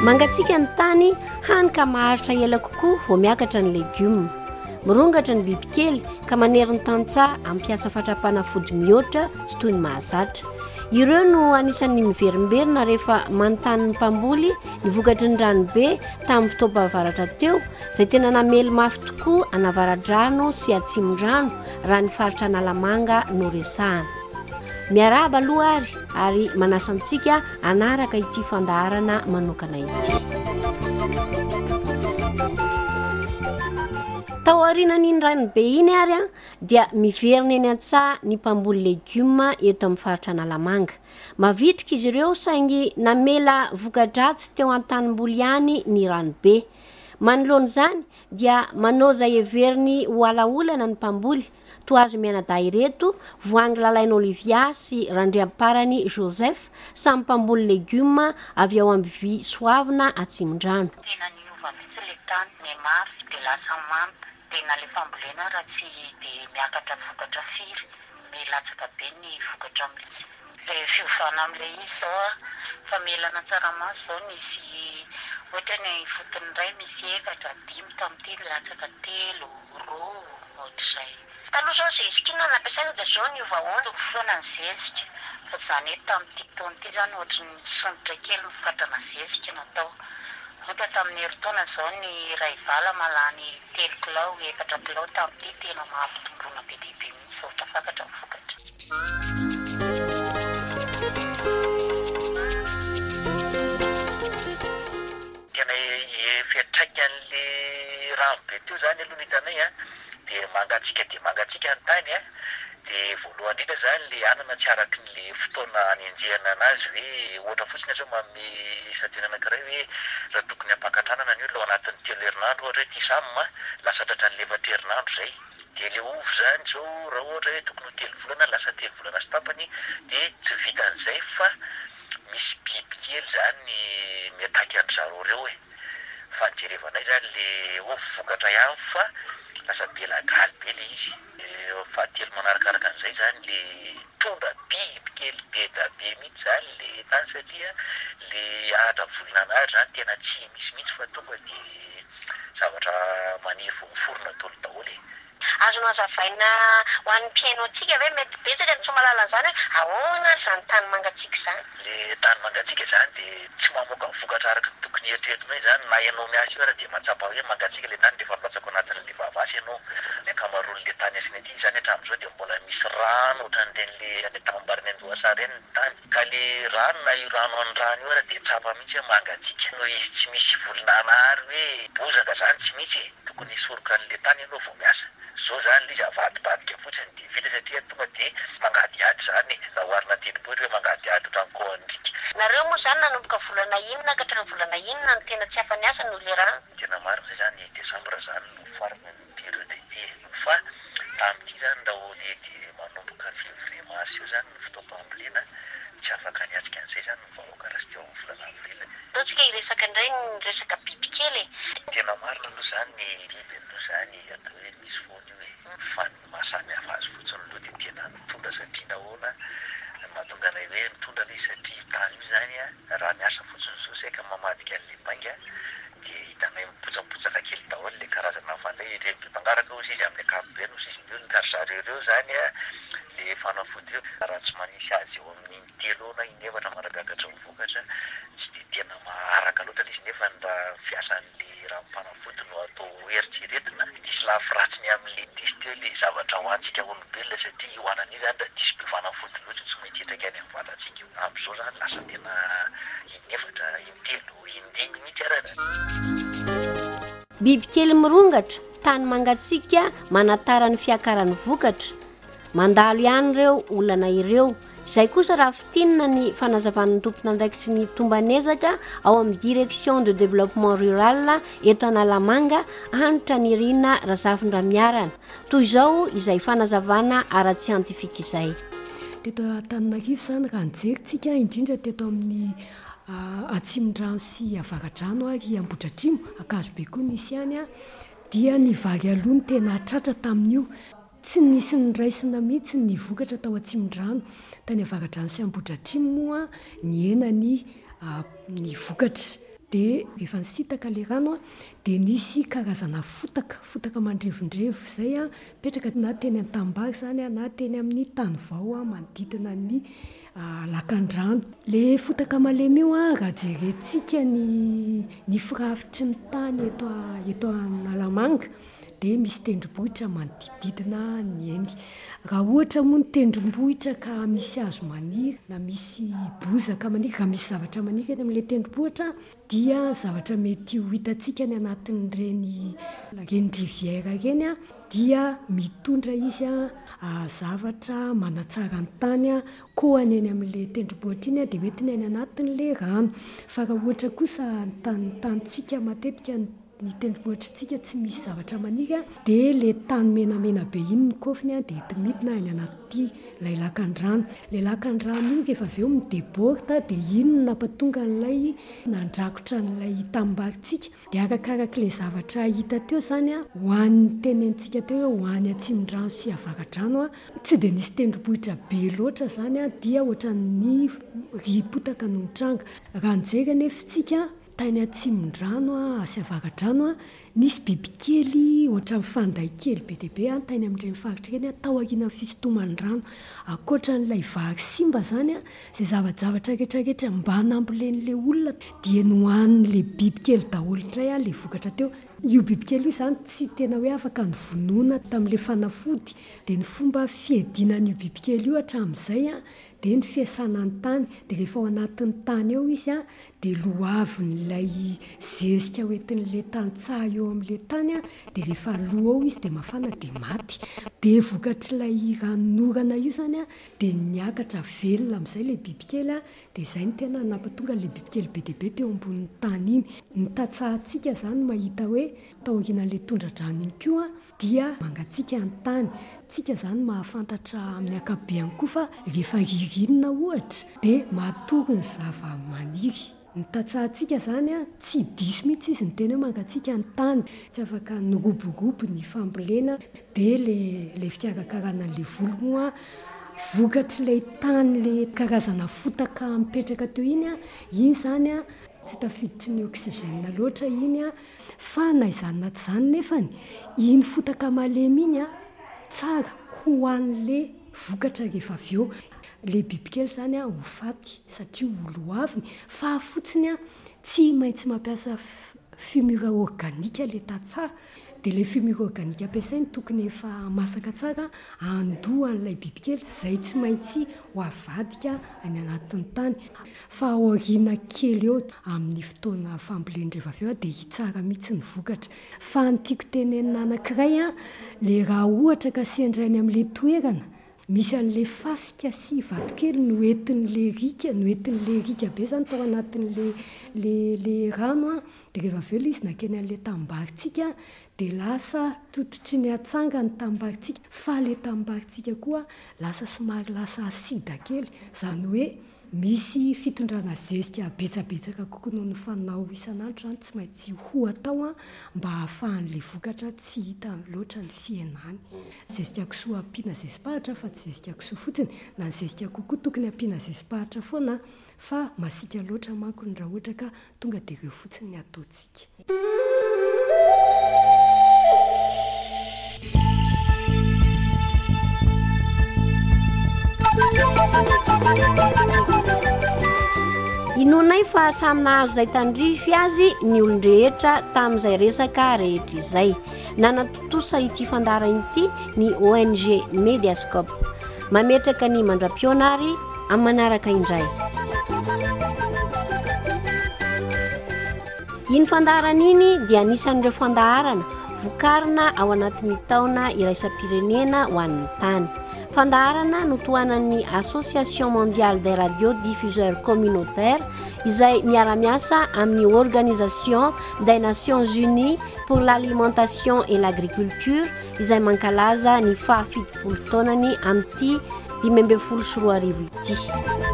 mangatsika ny tany hanika maharitra ela kokoa vao miakatra ny legioma, mirongatra ny bibikely ka manery ny tantsaha ampiasa fatrapana fody mihoatra tsy toy ny mahazatra. Ireo no anisan'ny miverimberina rehefa manontany ny mpamboly ny vokatry ny ranobe tamin'ny fotoam-pahavaratra teo izay tena namely mafy tokoa anavara-drano sy atsimon-drano raha ny faritra Analamanga no resahana. Miarahaba aloha ary manasa antsika anaraka ity fandaharana manokana ity. Tao aorianan'iny ranobe iny dia miverina eny an-tsaha ny mpamboly legioma eto amin'ny faritra Analamanga. Mavitrika izy ireo saingy namela voka-dratsy teo an-tanimboly ihany ny ranobe. Manoloana izany dia manao izay heveriny ho alaolana ny mpamboly toa azo mianadahy ireto voangy lalainy Olivia sy randriamparany Joseph samy mpamboly legioma avy ao Ambivy Soavina Atsimon-drano. Tena niova mihitsy le tany ny mafy dia lasa manta. Tena le fambolena raha tsy dia miakatra vokatra firy, milatsaka be ny vokatra amin'ilay le fiovana amin'ilay izy zao famelana tsaramaso zao nisy ohatra ny fotony iray misy 4-5 tamin'ity latsaka 3 roa ohatr'izay. Taloha zao zezika nampiasaina dia zao niova ondro foana ny zezika fa izany hoe tamin'ity taona ity zany ohatra ny sondotra kely mifatrana zezika natao. Ohatra tamin'ny herintaona zao ny ray vala malany 3 kilao 4 kilao tamin'ity tena mahampitomboana be dia be mihitsy ohatra fakatra ny vokatra. Tena fiantraika an'le ranobe teo zany aloha hitanay dia mangatsika ny tany dia voalohany indrindra zany le anana tsy araky n'le fotoana anenjehana anazy hoe ohatra fotsiny zao manome satena anankiray hoe raha tokony hampakatranana ny olona ao anatin'ny 3 herinandro ohatra hoe ty samma lasa tratran'ny 4 herinandro zay. Dia le ovy zany zao raha ohatra hoe tokony 3 volana lasa 3 volana sy tapany dia tsy vitan'izay fa misy bibikely zany miataky an-dry reo fa nijerevanay zany le ovy vokatra ihany fa lasa be lagaly be le izy. Fahatelo manarakaraka an'izay zany le tonga bibikely be da be mihitsy zany le tany satria le ahatra volana anazy zany tena tsy misy mihitsy fa tonga dia zavatra maniry vao miforona tolo daholo. Azonao hazavaina ho an'ny mpiaino antsika hoe mety betsaka ny tsy mahalala zany ahoana zany tany mangatsika zany? Le tany mangatsika zany dia tsy mamoaka ny vokatra araka ny tokony eritreretinay zany na ianao miasa io dia mahatsapa hoe mangatsika le tany rehefa milatsaka anatin'le vavasy ianao. Ny ankamaroan'le tany asina ety zany hatramin'izao dia mbola misy rano ohatran'ireny le tambariny Andohasary eny ny tany ka le rano na io rano an-drano io dia tsapa mihitsy hoe mangatsika. No izy tsy misy volinanary hoe bozaka zany tsy misy tokony hisoroka an'le tany ianao vao miasa. Zao zany le izy avadibadika fotsiny dia vita satria tonga dia mangadiady zany na oharina telo-boatra hoe mangadiady ohatran'koandrika. Nareo moa zany nanomboka volana inona ka hatramin'ny volana inona no tena tsy afa-niasa no le rano? Tena marina zay zany Desambra zany no farany ny période ity fa tamin'ity zany raha hoe dia manomboka février mars io zany ny fotoam-pambolena tsy afaka niatrika an'izay zany ny vahoaka raha sy teo amin'ny volana avril. Ataontsika hiresaka indray ny resaka bibikely. Tena marina aloha zany ny biby aloha zany atao hoe misy foana io fa ny mahasamy hafa azy fotsiny aloha dia tena mitondra satria nahoana mahatonga anay hoe mitondra ilay satria tany io zany raha miasa fotsiny zao saika mamadika an'le bainga dia hitanay mipotsapotsaka kely daholo le karazana fandray ireny mpangaraka ozy izy amin'ny ankapobeny ozy izy io ny karzareo zany le fanafody io raha tsy manisy azy eo amin'ny 3 na 4 maragagatra mivokatra tsy dia tena maharaka loatra izy nefa raha fiasan'le raha mpanafody no atao eritreretina disy lafiratsiny amin'le disy teo le zavatra ho antsika olombelona satria io anan'io zany da disy be fanafody loatra tsy maintsy hitraka any amin'ny vatantsika io. Amin'izao zany lasa tena 4 3 5 mihitsy arana. Bibikely mirongatra tany mangatsika manatara ny fiakaran'ny vokatra. Mandalo ihany ireo olana ireo. Izay kosa raha fitinina ny fanazavan'ny tompon'andraikitry ny tombanezaka ao amin'ny direction de développement rural eto Analamanga hanitra ny Irina Razafindra-miarana. Toy izao izay fanazavana ara-tsiantifika izay. Teto Antananarivo zany raha nijeritsika indrindra teto amin'ny Atsimon-drano sy Avaradrano ary Ambohidratrimo Akazobe koa nisy ihany dia ny vary alony tena tratra tamin'io. Tsy nisy ny raisina mihitsy ny vokatra tao Atsimon-drano, tany Avaradrano sy Ambohidratrimo moa ny hena ny vokatra. dia rehefa nisitaka le rano a dia nisy karazana fotaka mandrevondrevo izay a petraka na teny an-tambary zany a na teny amin'ny tany vao a manodidina ny lakan-drano. Le fotaka malemy io a raha jerentsika ny firafitry ny tany eto Analamanga dia misy tendrombohitra manodididina ny eny. Raha ohatra moa ny tendrombohitra ka misy hazo maniry na misy bozaka maniry, raha misy zavatra maniry eny amin'ilay tendrombohitra dia zavatra mety ho hitantsika ny anatin'ireny rivière reny a dia mitondra izy a zavatra manatsara ny tany a koa ny eny amin'ilay tendrombohitra iny a dia hoentiny any anatin'ilay rano. Fa raha ohatra kosa ny tanitsika matetika ny tendrombohitritsika tsy misy zavatra maniry a dia le tany menamena be iny ny kofiny a dia midina any anaty ilay lakan-drano. Le lakan-drano io rehefa avy eo midebôrta dia iny no nampatonga n'ilay nandrakotra n'ilay tambaritsika dia arakarak'ilay zavatra hita teo zany a ho an'ny tenentsika teo ho any atsimondrano sy avaradrano a tsy dia nisy tendrombohitra be loatra zany a dia ohatran'ny ripotaka no mitranga. Raha nijery anefitsika tany atsimondrano sy avaradrano a nisy bibikely ohatran'ny fanday kely be dia be a tany amin'ireny faritra ireny tao aorian'ny fisintoman-drano. Ankoatran'ilay vary simba zany a izay zavatra rehetrarehetra mba hanambolen'ilay olona dia nohanin'ilay bibikely daholo indray a ilay vokatra teo. Io bibikely io zany tsy tena hoe afaka nyvonoina tamin'ilay fanafody dia ny fomba fiedinan'io bibikely io hatramin'izay a dia ny fiasana ny tany dia rehefa ao anatin'ny tany eo izy a dia loavin'ilay zezika hoentin'ilay tantsaha eo amin'ilay tany a dia rehefa loa ao izy dia mafana dia maty. Dia vokatr'ilay ranon'orana io zany a dia niakatra velona amin'izay ilay bibikely a dia izay ny tena nampatonga ilay bibikely be dia be teo ambonin'ny tany iny. Ny tantsahantsika zany mahita hoe taorian'ilay tondra-drano iny koa dia mangatsika ny tany. Tsika zany mahafantatra amin'ny akabeany koa fa rehefa ririnina ohatra dia matory ny zava-maniry. Ny tantsahantsika zany a tsy diso mihitsy izy ny tena hoe mangatsika ny tany, tsy afaka niroborobo ny fambolena dia le fikarakarana n'ilay volo moa vokatr'ilay tany le karazana fotaka mipetraka teo iny a iny zany a tsy tafiditry ny oxygène loatra iny a fa na izany na tsy izany nefany iny fotaka malemy iny a tsara ho an'le vokatra rehefa avy eo. Le bibikely zany a ho faty satria oloaviny fa fotsiny a tsy maintsy mampiasa fumure organique le tantsaha dia le fumure organique ampiasainy tokony efa masaka tsara andohan'ilay bibikely izay tsy maintsy ho avadika any anatin'ny tany. Fa aoriana kely eo amin'ny fotoana famboleny rehefa avy eo dia hitsara mihitsy ny vokatra. Fa ny tiako tenenina anankiray a le raha ohatra ka sendrainy amin'ilay toerana misy an'ilay fasika sy vatokely no entin'ilay rika be zany tao anatin'ilay rano a dia rehefa avy eo ilay izy nakeny an'ilay tambaritsika dia lasa tototry ny atsanga ny tambaritsika fa ilay tambaritsika koa lasa somary lasa asida kely zany hoe misy fitondrana zezika betsabetsaka kokoa noho ny fanao isan'andro zany tsy maintsy ho atao a mba hahafahan'ilay vokatra tsy hita loatra ny fiainany. Zezika kisoa ampiana zezim-pahatra fa tsy zezika kisoa fotsiny na ny zezika kokoa tokony ampiana zezim-pahatra foana fa masika loatra manko ny raha ohatra ka tonga dia ireo fotsiny ny ataontsika. Inonay fa samy nahazo izay tandrify azy ny olon-drehetra tamin'izay resaka rehetra izay. Nanatotosa ity fandarana ity ny ONG Mediascope. Mametraka ny mandra-pionary amin'ny manaraka indray. Iny fandarana iny dia anisan'ireo fandaharana vokarina ao anatin'ny taona iraisam-pirenena ho an'ny tany. Fandaharana notohanan'ny Association mondiale des radiodiffuseurs communautaires izay miara-miasa amin'ny Organisation des Nations Unies pour l'alimentation et l'agriculture izay mankalaza ny 70 taonany amin'ity 2024 ity.